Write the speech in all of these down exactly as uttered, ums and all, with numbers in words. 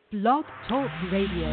Blog Talk Radio.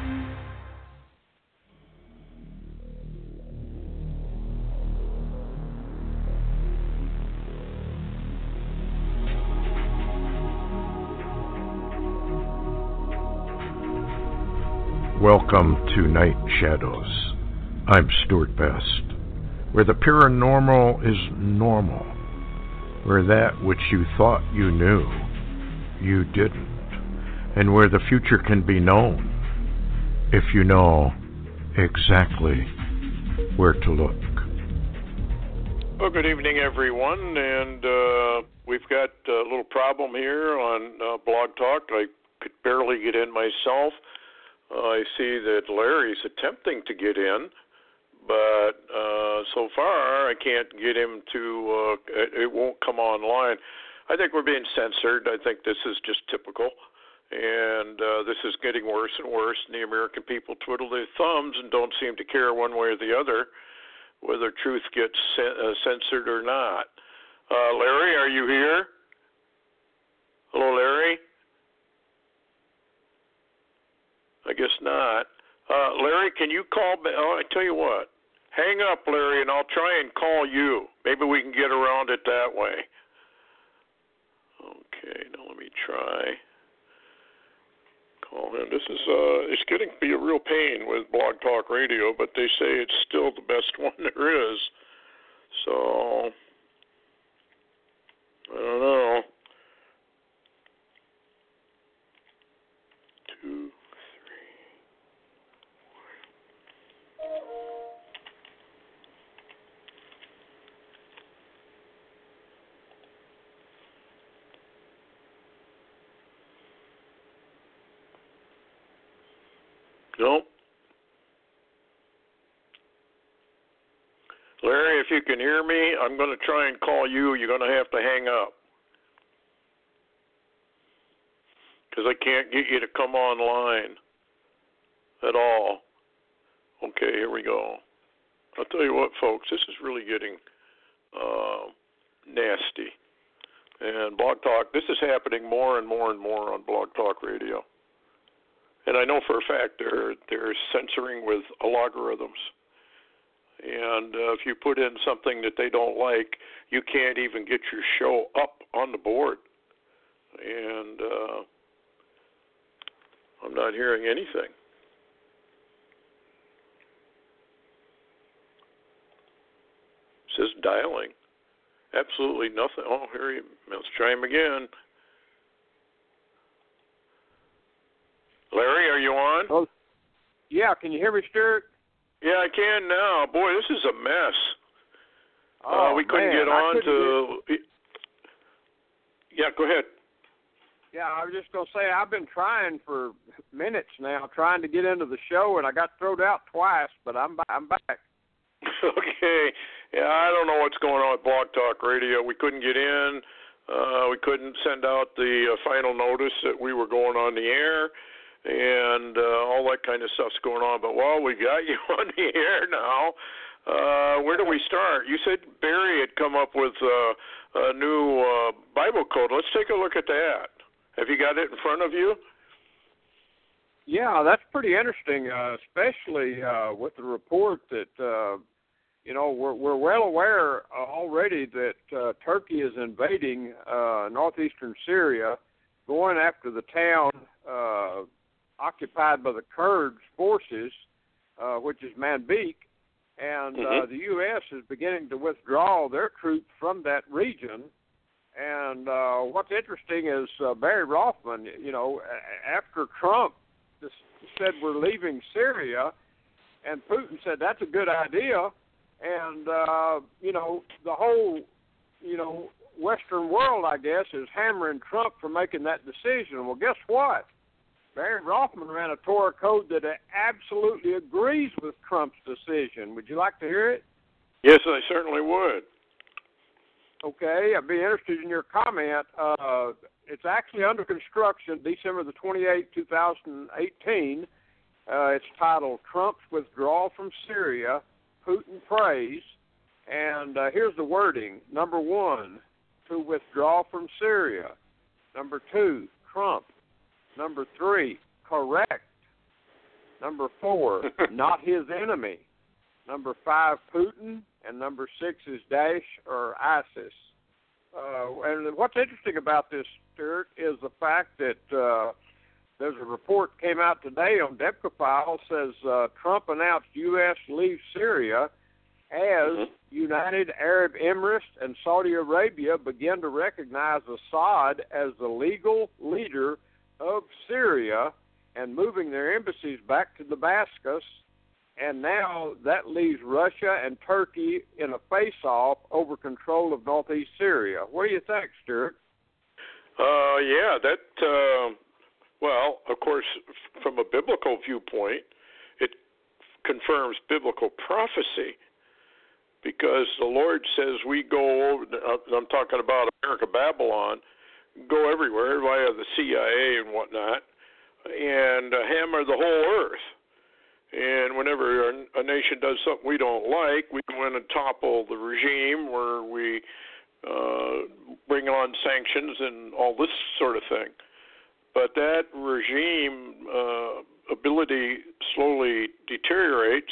Welcome to Night Shadows. I'm Stuart Best, where the paranormal is normal, where that which you thought you knew, you didn't, and where the future can be known if you know exactly where to look. Well, good evening, everyone, and uh, we've got a little problem here on uh, Blog Talk. I could barely get in myself. Uh, I see that Larry's attempting to get in, but uh, so far I can't get him to, uh, it, it won't come online. I think we're being censored. I think this is just typical, and uh, this is getting worse and worse, and the American people twiddle their thumbs and don't seem to care one way or the other whether truth gets cen- uh, censored or not. Uh, Larry, are you here? Hello, Larry? I guess not. Uh, Larry, can you call me? Oh, I tell you what. Hang up, Larry, and I'll try and call you. Maybe we can get around it that way. Okay, now let me try. Call him. This is, uh, it's getting to be a real pain with Blog Talk Radio, but they say it's still the best one there is. So, I don't know. Two. Nope. Larry, if you can hear me, I'm going to try and call you. You're going to have to hang up because I can't get you to come online at all. Okay, here we go. I'll tell you what, folks, this is really getting uh, nasty. And Blog Talk, this is happening more and more and more on Blog Talk Radio. And I know for a fact they're they're censoring with logarithms. And uh, if you put in something that they don't like, you can't even get your show up on the board. And uh, I'm not hearing anything. It says dialing. Absolutely nothing. Oh, here he, let's try him again. Larry, are you on? Oh, yeah. Can you hear me, Stuart? Yeah, I can now. Boy, this is a mess. Oh, uh, we couldn't man, get on to... Get... Yeah, go ahead. Yeah, I was just going to say, I've been trying for minutes now, trying to get into the show, and I got thrown out twice, but I'm, I'm back. Okay. Yeah, I don't know what's going on with Blog Talk Radio. We couldn't get in. Uh, we couldn't send out the uh, final notice that we were going on the air. And uh, all that kind of stuff's going on. But, well, we got you on the air now. Uh, where do we start? You said Barry had come up with uh, a new uh, Bible code. Let's take a look at that. Have you got it in front of you? Yeah, that's pretty interesting, uh, especially uh, with the report that, uh, you know, we're, we're well aware uh, already that uh, Turkey is invading uh, northeastern Syria, going after the town uh occupied by the Kurds forces, uh, which is Manbij, and mm-hmm. uh, the U S is beginning to withdraw their troops from that region. And uh, what's interesting is uh, Barry Rothman, you know, after Trump said we're leaving Syria, and Putin said that's a good idea, and, uh, you know, the whole, you know, Western world, I guess, is hammering Trump for making that decision. Well, guess what? Barry Rothman ran a Torah code that absolutely agrees with Trump's decision. Would you like to hear it? Yes, I certainly would. Okay, I'd be interested in your comment. Uh, it's actually under construction, December the twenty-eighth, twenty eighteen. Uh, it's titled Trump's Withdrawal from Syria, Putin Prays. And uh, here's the wording. Number one, to withdraw from Syria. Number two, Trump. Number three, correct. Number four, not his enemy. Number five, Putin. And number six is Daesh or ISIS. Uh, and what's interesting about this, Stuart, is the fact that uh, there's a report came out today on Debka says uh, Trump announced U S leaves Syria as mm-hmm. United Arab Emirates and Saudi Arabia begin to recognize Assad as the legal leader of Syria and moving their embassies back to Damascus. And now that leaves Russia and Turkey in a face-off over control of northeast Syria. What do you think, Stuart? Uh, yeah, that, uh, well, of course, from a biblical viewpoint, it confirms biblical prophecy because the Lord says we go over, I'm talking about America, Babylon, go everywhere via the C I A and whatnot, and uh, hammer the whole earth. And whenever a nation does something we don't like, we go in and topple the regime where we uh, bring on sanctions and all this sort of thing. But that regime uh, ability slowly deteriorates,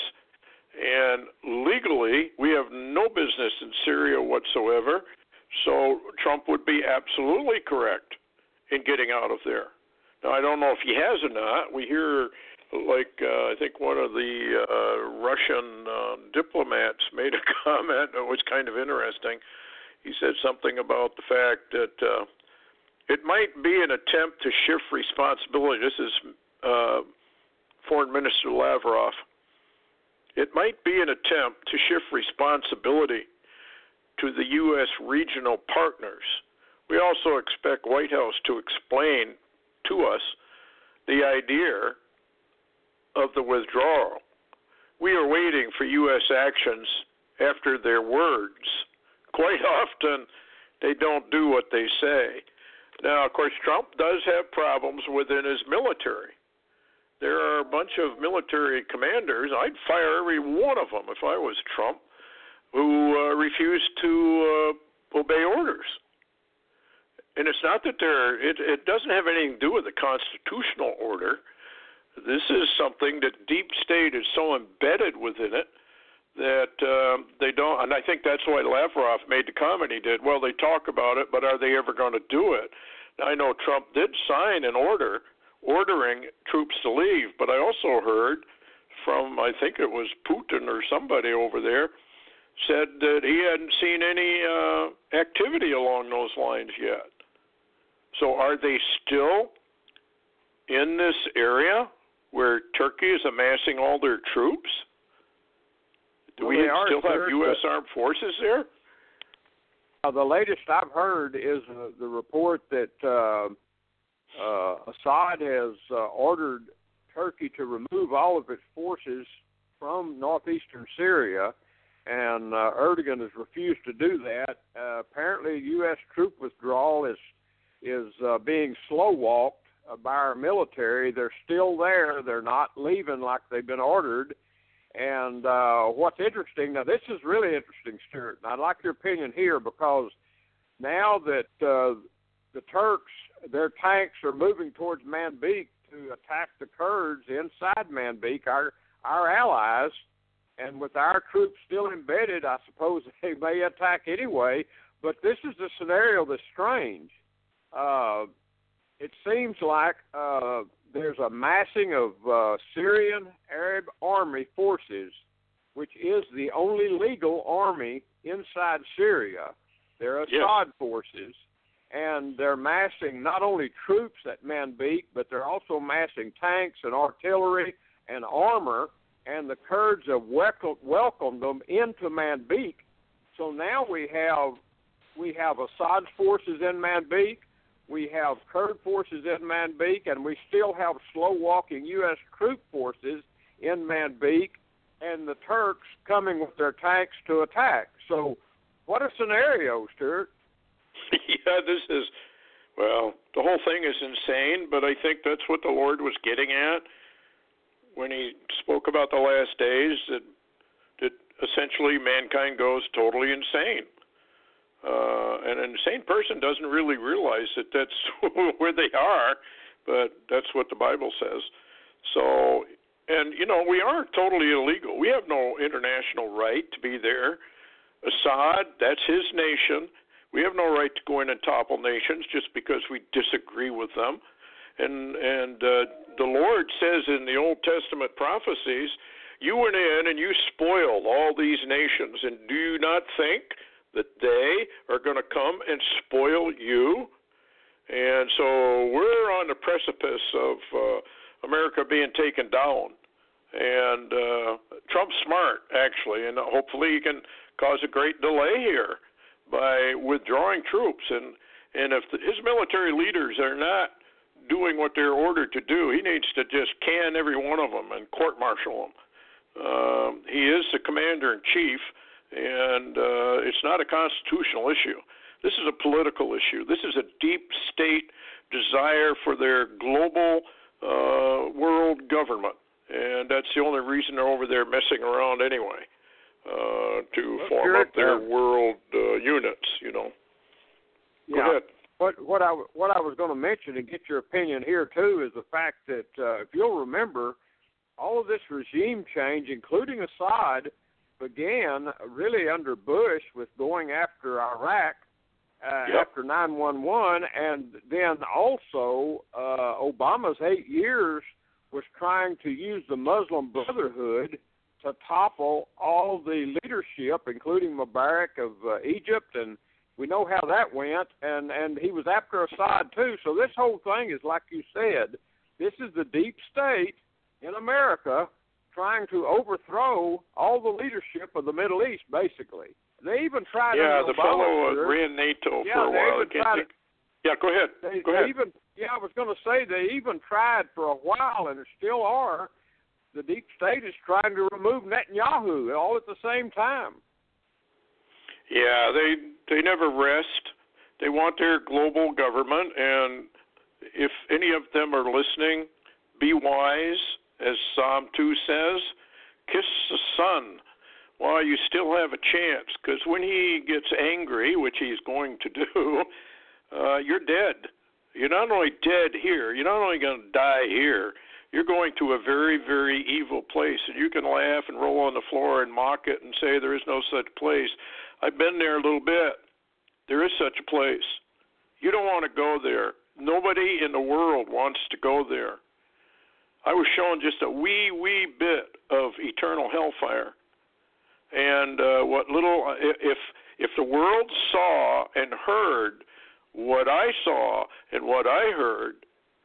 and legally we have no business in Syria whatsoever, so Trump would be absolutely correct in getting out of there. Now, I don't know if he has or not. We hear... Like uh, I think one of the uh, Russian uh, diplomats made a comment that was kind of interesting. He said something about the fact that uh, it might be an attempt to shift responsibility. This is uh, Foreign Minister Lavrov. It might be an attempt to shift responsibility to the U S regional partners. We also expect White House to explain to us the idea of the withdrawal. We are waiting for U S actions after their words. Quite often, they don't do what they say. Now, of course, Trump does have problems within his military. There are a bunch of military commanders, I'd fire every one of them if I was Trump, who uh, refuse to uh, obey orders. And it's not that they're, it, it doesn't have anything to do with the constitutional order. This is something that deep state is so embedded within it that um, they don't, and I think that's why Lavrov made the comment he did. Well, they talk about it, but are they ever going to do it? Now, I know Trump did sign an order ordering troops to leave, but I also heard from, I think it was Putin or somebody over there, said that he hadn't seen any uh, activity along those lines yet. So are they still in this area where Turkey is amassing all their troops? Do well, we still have U S armed forces there? Uh, the latest I've heard is uh, the report that uh, uh, Assad has uh, ordered Turkey to remove all of its forces from northeastern Syria, and uh, Erdogan has refused to do that. Uh, apparently, U S troop withdrawal is is uh, being slow-walked by our military. They're still there. They're not leaving like they've been ordered. And uh, what's interesting, now this is really interesting, Stuart, and I'd like your opinion here because now that uh, the Turks, their tanks are moving towards Manbij to attack the Kurds inside Manbij, our, our allies, and with our troops still embedded, I suppose they may attack anyway, but this is a scenario that's strange. Uh, It seems like uh, there's a massing of uh, Syrian Arab army forces, which is the only legal army inside Syria. They're Assad yes. forces, and they're massing not only troops at Manbij, but they're also massing tanks and artillery and armor, and the Kurds have welcomed, welcomed them into Manbij. So now we have we have Assad's forces in Manbij. We have Kurd forces in Manbij, and we still have slow-walking U S troop forces in Manbij, and the Turks coming with their tanks to attack. So what a scenario, Stuart. Yeah, this is, well, the whole thing is insane, but I think that's what the Lord was getting at when he spoke about the last days, that, that essentially mankind goes totally insane. Uh, and an insane person doesn't really realize that that's where they are, but that's what the Bible says. So, and, you know, we are totally illegal. We have no international right to be there. Assad, that's his nation. We have no right to go in and topple nations just because we disagree with them. And and uh, the Lord says in the Old Testament prophecies, you went in and you spoiled all these nations, and do you not think that they are going to come and spoil you? And so we're on the precipice of uh, America being taken down. And uh, Trump's smart, actually, and hopefully he can cause a great delay here by withdrawing troops. And, and if the, his military leaders are not doing what they're ordered to do, he needs to just can every one of them and court-martial them. Um, he is the commander-in-chief, and uh, it's not a constitutional issue. This is a political issue. This is a deep state desire for their global uh, world government, and that's the only reason they're over there messing around anyway, uh, to well, form up their uh, world uh, units, you know. Go yeah. ahead. What, what, I, what I was going to mention and get your opinion here, too, is the fact that, uh, if you'll remember, all of this regime change, including Assad, began really under Bush with going after Iraq uh, yep. after nine one one, and then also uh, Obama's eight years was trying to use the Muslim Brotherhood to topple all the leadership, including Mubarak of uh, Egypt, and we know how that went, and, and he was after Assad too. So this whole thing is, like you said, this is the deep state in America trying to overthrow all the leadership of the Middle East, basically. They even tried. Yeah, the Obama fellow here, ran NATO yeah, for a while. I can't think. Yeah, go ahead. They, go they ahead. Even, yeah, I was going to say they even tried for a while, and still are. The deep state is trying to remove Netanyahu all at the same time. Yeah, they they never rest. They want their global government, and if any of them are listening, be wise, as Psalm two says. Kiss the Son while you still have a chance, because when he gets angry, which he's going to do, uh, you're dead. You're not only dead here, you're not only going to die here, you're going to a very, very evil place, and you can laugh and roll on the floor and mock it and say there is no such place. I've been there a little bit. There is such a place. You don't want to go there. Nobody in the world wants to go there. I was shown just a wee, wee bit of eternal hellfire. And uh, what little, if if the world saw and heard what I saw and what I heard,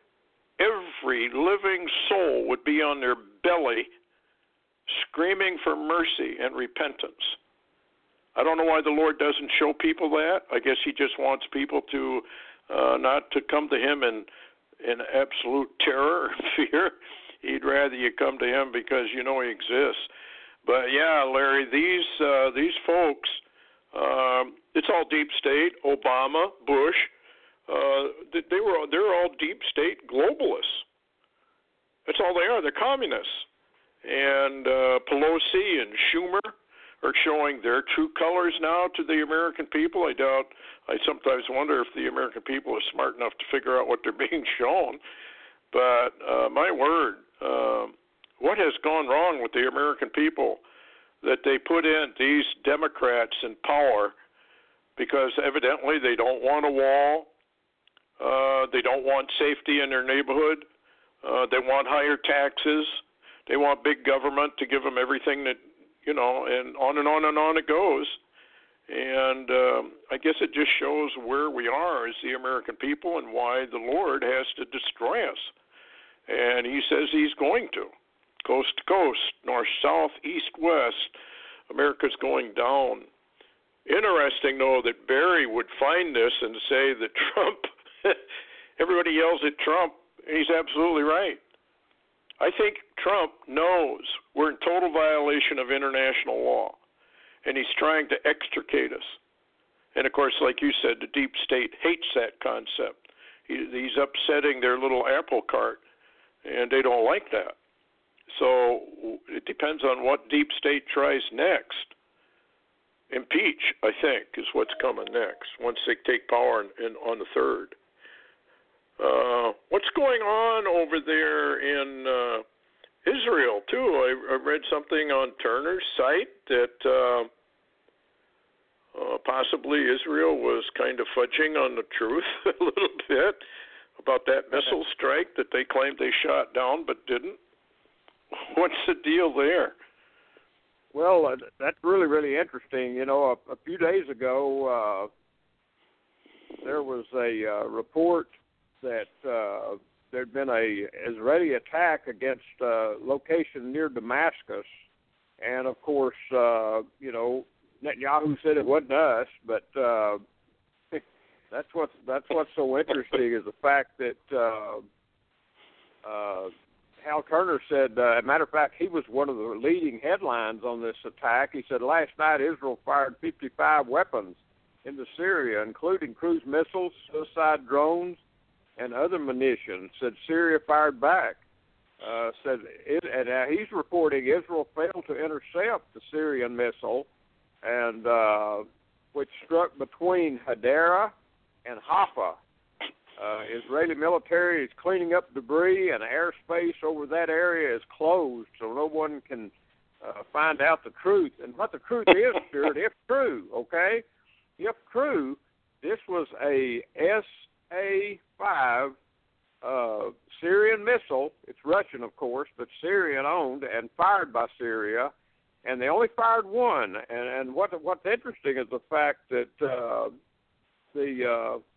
every living soul would be on their belly screaming for mercy and repentance. I don't know why the Lord doesn't show people that. I guess he just wants people to uh, not to come to him in, in absolute terror and fear. He'd rather you come to him because you know he exists. But, yeah, Larry, these uh, these folks, um, it's all deep state, Obama, Bush, uh, they were they're all deep state globalists. That's all they are. They're communists. And uh, Pelosi and Schumer are showing their true colors now to the American people. I doubt, I sometimes wonder if the American people are smart enough to figure out what they're being shown. But uh, my word, uh, what has gone wrong with the American people that they put in these Democrats in power because evidently they don't want a wall, uh, they don't want safety in their neighborhood, uh, they want higher taxes, they want big government to give them everything that, you know, and on and on and on it goes. And um, I guess it just shows where we are as the American people and why the Lord has to destroy us. And he says he's going to. Coast to coast, north, south, east, west, America's going down. Interesting, though, that Barry would find this and say that Trump, everybody yells at Trump, and he's absolutely right. I think Trump knows we're in total violation of international law, and he's trying to extricate us. And, of course, like you said, the deep state hates that concept. He, he's upsetting their little apple cart, and they don't like that. So it depends on what deep state tries next. Impeach, I think, is what's coming next once they take power in, in, on the third. Uh, what's going on over there in uh, Israel, too? I, I read something on Turner's site that uh, uh, possibly Israel was kind of fudging on the truth a little bit about that missile strike that they claimed they shot down but didn't. What's the deal there? Well, uh, that's really, really interesting. You know, a, a few days ago, uh, there was a uh, report that uh, there'd been a Israeli attack against a location near Damascus. And, of course, uh, you know, Netanyahu said it wasn't us, but uh, that's what's, that's what's so interesting is the fact that uh, uh, Hal Turner said, uh, as a matter of fact, he was one of the leading headlines on this attack. He said, last night Israel fired fifty-five weapons into Syria, including cruise missiles, suicide drones, and other munitions. Said Syria fired back. Uh, said, it, and uh, he's reporting Israel failed to intercept the Syrian missile, and uh, which struck between Hadera and Haifa. Uh, Israeli military is cleaning up debris, and airspace over that area is closed, so no one can uh, find out the truth. And what the truth is, Stuart, if true, okay, if true, this was a S A five uh, Syrian missile. It's Russian, of course, but Syrian-owned and fired by Syria, and they only fired one. And, and what what's interesting is the fact that uh, the uh,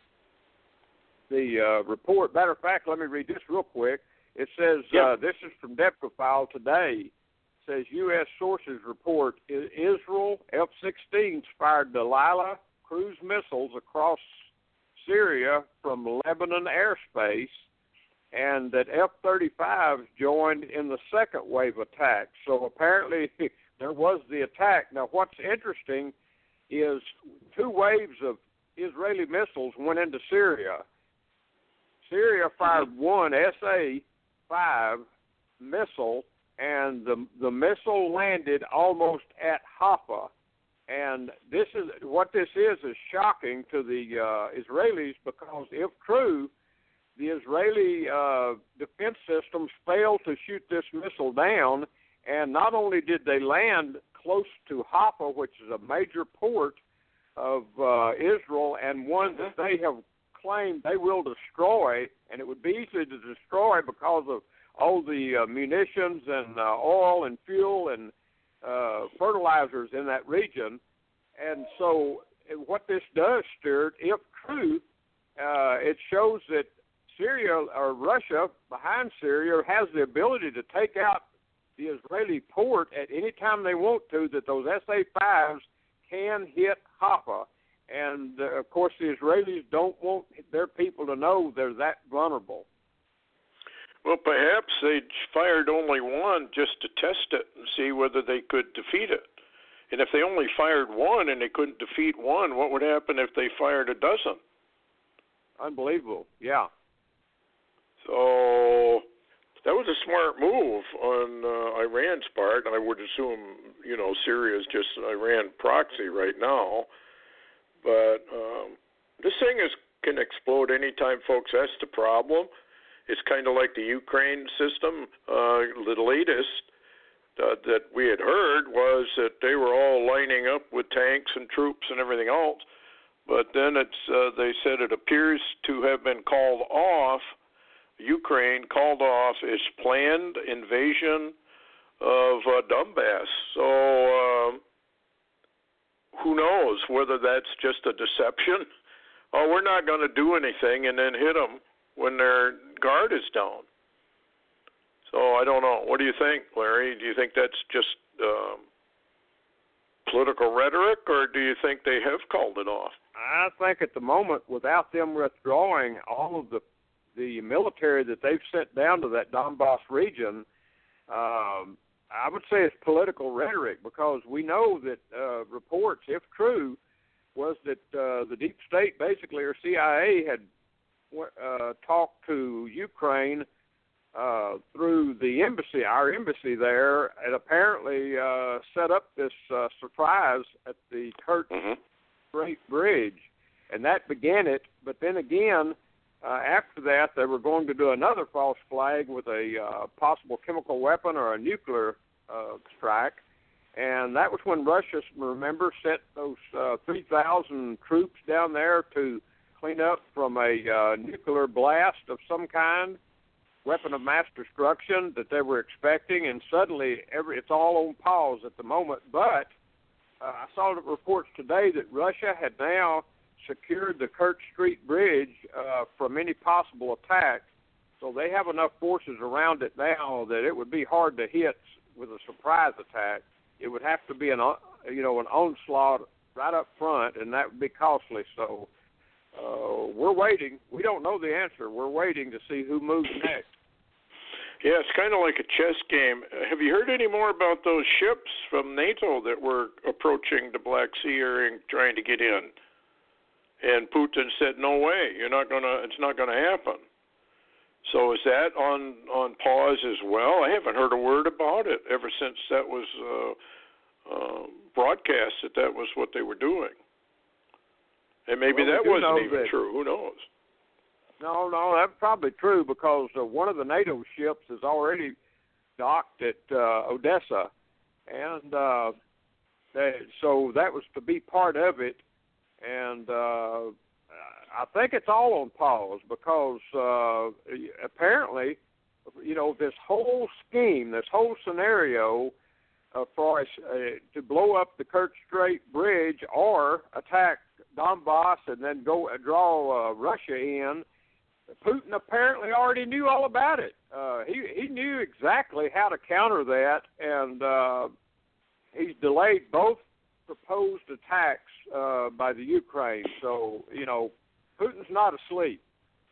The uh, report, matter of fact, let me read this real quick. It says, yeah. uh, this is from DEPCA today. It says, U S sources report Israel F sixteens fired Delilah cruise missiles across Syria from Lebanon airspace, and that F thirty-fives joined in the second wave attack. So apparently there was the attack. Now, what's interesting is two waves of Israeli missiles went into Syria. Syria fired one S A five missile, and the the missile landed almost at Haifa. And this is what this is is shocking to the uh, Israelis, because if true, the Israeli uh, defense systems failed to shoot this missile down, and not only did they land close to Haifa, which is a major port of uh, Israel, and one that they have claimed they will destroy, and it would be easy to destroy because of all the uh, munitions and uh, oil and fuel and uh, fertilizers in that region. And so what this does, Stuart, if true, uh, it shows that Syria or Russia behind Syria has the ability to take out the Israeli port at any time they want to, that those S A fives can hit Haifa. And, uh, of course, the Israelis don't want their people to know they're that vulnerable. Well, perhaps they fired only one just to test it and see whether they could defeat it. And if they only fired one and they couldn't defeat one, what would happen if they fired a dozen? Unbelievable, yeah. So that was a smart move on uh, Iran's part. I would assume, you know, Syria is just an Iran proxy right now. But um, this thing is can explode anytime, folks. That's the problem. It's kind of like the Ukraine system. Uh, the latest uh, that we had heard was that they were all lining up with tanks and troops and everything else. But then it's uh, they said it appears to have been called off. Ukraine called off its planned invasion of uh, Donbass. So uh, who knows whether that's just a deception? Oh, we're not going to do anything and then hit them when their guard is down. So I don't know. What do you think, Larry? Do you think that's just um, political rhetoric, or do you think they have called it off? I think at the moment, without them withdrawing all of the the military that they've sent down to that Donbass region, um, I would say it's political rhetoric, because we know that uh, reports, if true, was that uh, the deep state basically, or C I A, had uh, talked to Ukraine uh, through the embassy, our embassy there, and apparently uh, set up this uh, surprise at the Kerch mm-hmm. Great Bridge, and that began it. But then again, Uh, after that, they were going to do another false flag with a uh, possible chemical weapon or a nuclear uh, strike. And that was when Russia, remember, sent those uh, three thousand troops down there to clean up from a uh, nuclear blast of some kind, weapon of mass destruction that they were expecting. And suddenly, every, it's all on pause at the moment. But uh, I saw the reports today that Russia had now secured the Kerch Street Bridge uh, from any possible attack. So they have enough forces around it now that it would be hard to hit with a surprise attack. It would have to be an, you know, an onslaught right up front, and that would be costly. So uh, we're waiting. We don't know the answer. We're waiting to see who moves next. Yeah, it's kind of like a chess game. Have you heard any more about those ships from NATO that were approaching the Black Sea area and trying to get in? And Putin said, "No way, you're not gonna. It's not gonna happen." So is that on, on pause as well? I haven't heard a word about it ever since that was uh, uh, broadcast that that was what they were doing. And maybe well, that we wasn't even that, true. Who knows? No, no, that's probably true because uh, one of the NATO ships is already docked at uh, Odessa. And uh, they, so that was to be part of it. And uh, I think it's all on pause because uh, apparently, you know, this whole scheme, this whole scenario uh, for us uh, to blow up the Kerch Strait Bridge or attack Donbass and then go uh, draw uh, Russia in, Putin apparently already knew all about it. Uh, he he knew exactly how to counter that, and uh, he's delayed both proposed attacks uh, by the Ukraine. So, you know, Putin's not asleep.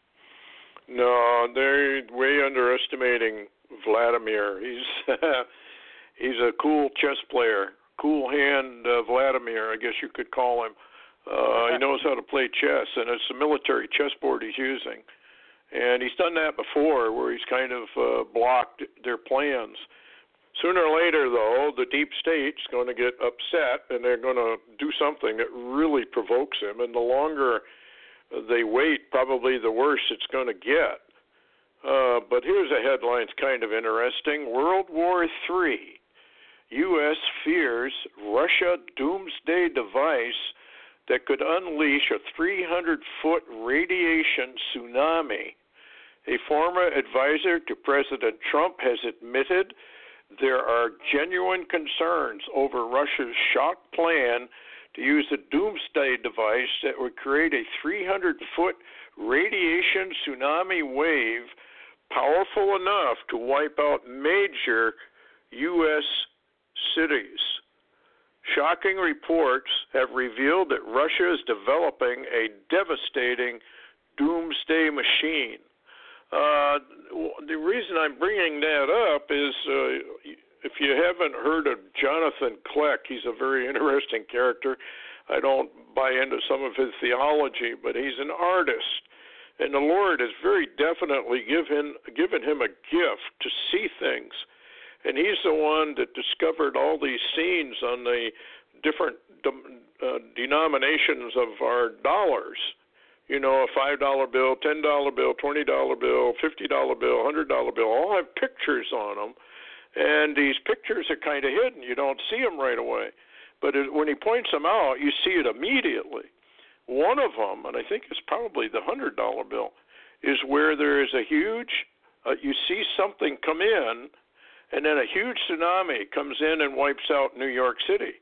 No, they're way underestimating Vladimir. He's he's a cool chess player, cool hand uh, Vladimir, I guess you could call him. Uh, he knows how to play chess, and it's a military chessboard he's using. And he's done that before where he's kind of uh, blocked their plans. Sooner or later, though, the deep state's going to get upset, and they're going to do something that really provokes him. And the longer they wait, probably the worse it's going to get. Uh, but here's a headline that's kind of interesting. World War Three. U S fears Russia doomsday device that could unleash a three hundred foot radiation tsunami. A former advisor to President Trump has admitted there are genuine concerns over Russia's shock plan to use a doomsday device that would create a three hundred foot radiation tsunami wave powerful enough to wipe out major U S cities. Shocking reports have revealed that Russia is developing a devastating doomsday machine. Uh, the reason I'm bringing that up is uh, if you haven't heard of Jonathan Kleck, he's a very interesting character. I don't buy into some of his theology, but he's an artist. And the Lord has very definitely given, given him a gift to see things. And he's the one that discovered all these scenes on the different uh, denominations of our dollars. You know, a five dollar bill, ten dollar bill, twenty dollar bill, fifty dollar bill, one hundred dollar bill, all have pictures on them. And these pictures are kind of hidden. You don't see them right away. But it, when he points them out, you see it immediately. One of them, and I think it's probably the one hundred dollar bill, is where there is a huge, uh, you see something come in, and then a huge tsunami comes in and wipes out New York City.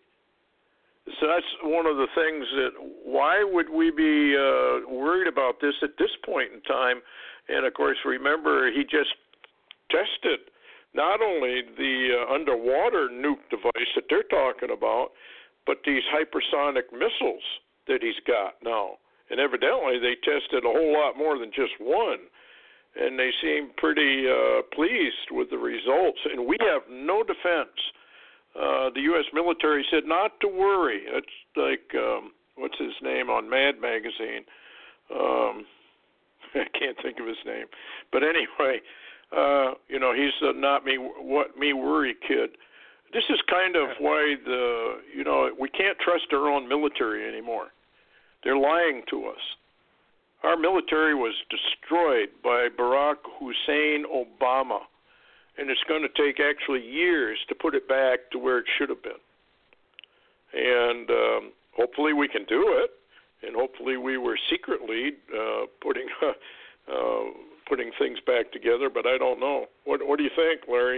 So that's one of the things that, why would we be uh, worried about this at this point in time? And, of course, remember, he just tested not only the uh, underwater nuke device that they're talking about, but these hypersonic missiles that he's got now. And evidently they tested a whole lot more than just one. And they seem pretty uh, pleased with the results. And we have no defense. Uh, the U S military said not to worry. It's like, um, what's his name on Mad Magazine? Um, I can't think of his name. But anyway, uh, you know, he's uh, not me, what me worry kid. This is kind of why the, you know, we can't trust our own military anymore. They're lying to us. Our military was destroyed by Barack Hussein Obama, and it's going to take actually years to put it back to where it should have been. And um, hopefully we can do it, and hopefully we were secretly uh, putting uh, uh, putting things back together, but I don't know. What, what do you think, Larry?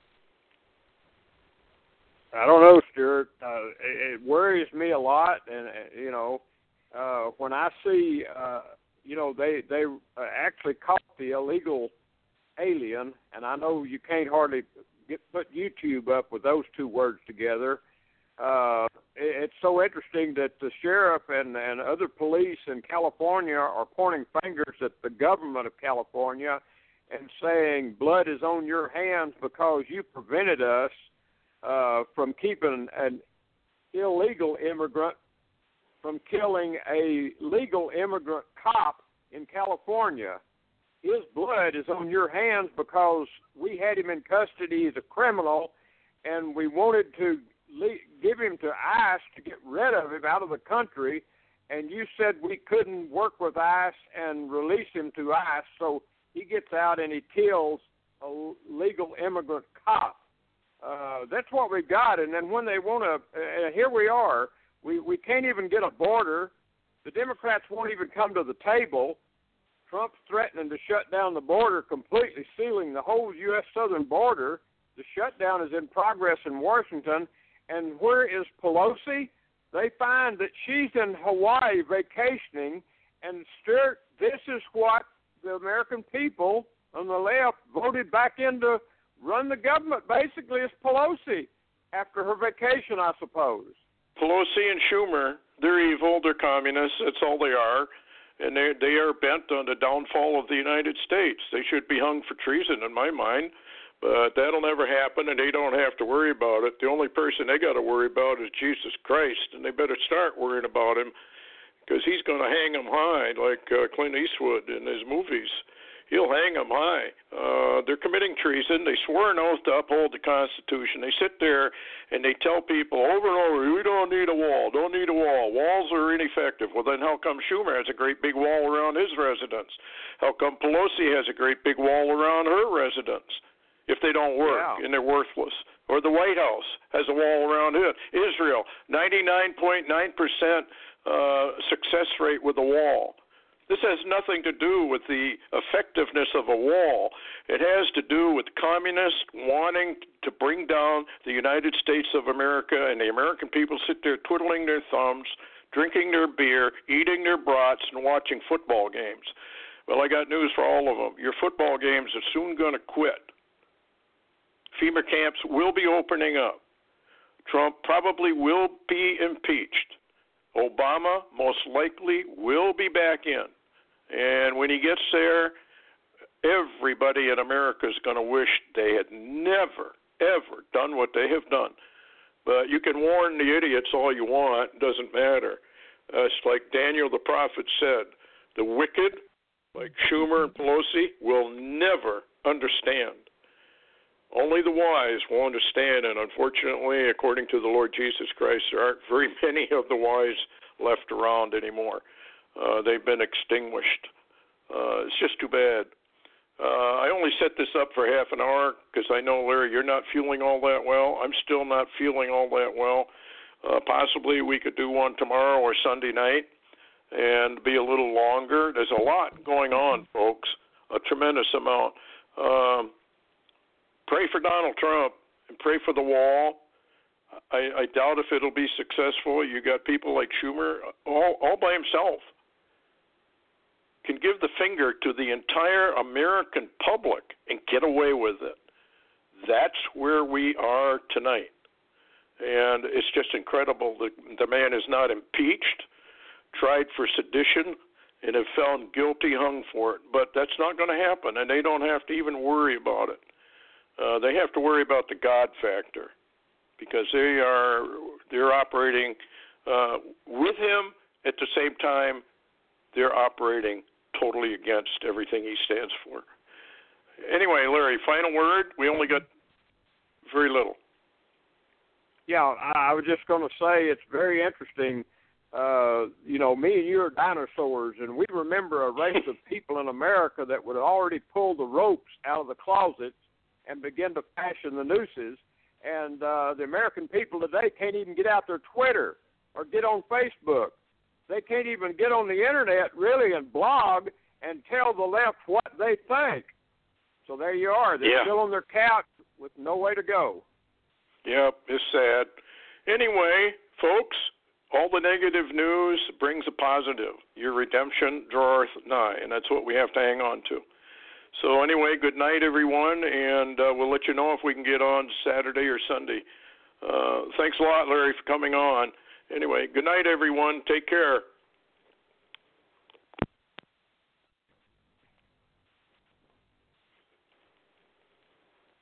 I don't know, Stuart. Uh, it, it worries me a lot, and, uh, you know, uh, when I see, uh, you know, they, they uh, actually caught the illegal alien, and I know you can't hardly get, put YouTube up with those two words together. Uh, it, it's so interesting that the sheriff and, and other police in California are pointing fingers at the government of California and saying, blood is on your hands because you prevented us uh, from keeping an illegal immigrant from killing a legal immigrant cop in California. His blood is on your hands because we had him in custody as a criminal, and we wanted to le- give him to ICE to get rid of him out of the country, and you said we couldn't work with ICE and release him to ICE, so he gets out and he kills a legal immigrant cop. Uh, that's what we got, and then when they want to, uh, here we are, we, we can't even get a border. The Democrats won't even come to the table. Trump's threatening to shut down the border, completely sealing the whole U S southern border. The shutdown is in progress in Washington. And where is Pelosi? They find that she's in Hawaii vacationing. And, Stuart, this is what the American people on the left voted back in to run the government, basically, is Pelosi after her vacation, I suppose. Pelosi and Schumer, they're evil, they're communists, that's all they are. And they they are bent on the downfall of the United States. They should be hung for treason, in my mind, but that'll never happen, and they don't have to worry about it. The only person they got to worry about is Jesus Christ, and they better start worrying about him because he's going to hang them high like uh, Clint Eastwood in his movies. He'll hang them high. Uh, they're committing treason. They swore an oath to uphold the Constitution. They sit there and they tell people over and over, we don't need a wall, don't need a wall. Walls are ineffective. Well, then how come Schumer has a great big wall around his residence? How come Pelosi has a great big wall around her residence if they don't work yeah. and they're worthless? Or the White House has a wall around it. Israel, ninety-nine point nine percent uh, success rate with a wall. This has nothing to do with the effectiveness of a wall. It has to do with communists wanting to bring down the United States of America, and the American people sit there twiddling their thumbs, drinking their beer, eating their brats, and watching football games. Well, I got news for all of them. Your football games are soon going to quit. FEMA camps will be opening up. Trump probably will be impeached. Obama most likely will be back in. And when he gets there, everybody in America is going to wish they had never, ever done what they have done. But you can warn the idiots all you want. It doesn't matter. Uh, it's like Daniel the prophet said, the wicked, like Schumer and Pelosi, will never understand. Only the wise will understand, and unfortunately, according to the Lord Jesus Christ, there aren't very many of the wise left around anymore. Uh, they've been extinguished. Uh, it's just too bad. Uh, I only set this up for half an hour because I know, Larry, you're not feeling all that well. I'm still not feeling all that well. Uh, possibly we could do one tomorrow or Sunday night and be a little longer. There's a lot going on, folks, a tremendous amount. Um, pray for Donald Trump and pray for the wall. I, I doubt if it'll be successful. You got people like Schumer all, all by himself can give the finger to the entire American public and get away with it. That's where we are tonight. And it's just incredible that the man is not impeached, tried for sedition, and if found guilty, hung for it. But that's not going to happen, and they don't have to even worry about it. Uh, they have to worry about the God factor because they are they're operating uh, with him. At the same time, they're operating totally against everything he stands for. Anyway, Larry, final word. We only got very little. Yeah, I was just going to say it's very interesting. uh, you know, me and you are dinosaurs, and we remember a race of people in America that would already pull the ropes out of the closets and begin to fashion the nooses. And uh, the American people today can't even get out their Twitter or get on Facebook. They can't even get on the Internet, really, and blog and tell the left what they think. So there you are. They're yeah. still on their couch with no way to go. Yep, it's sad. Anyway, folks, all the negative news brings a positive. Your redemption draweth nigh, and that's what we have to hang on to. So anyway, good night, everyone, and uh, we'll let you know if we can get on Saturday or Sunday. Uh, thanks a lot, Larry, for coming on. Anyway, good night, everyone. Take care.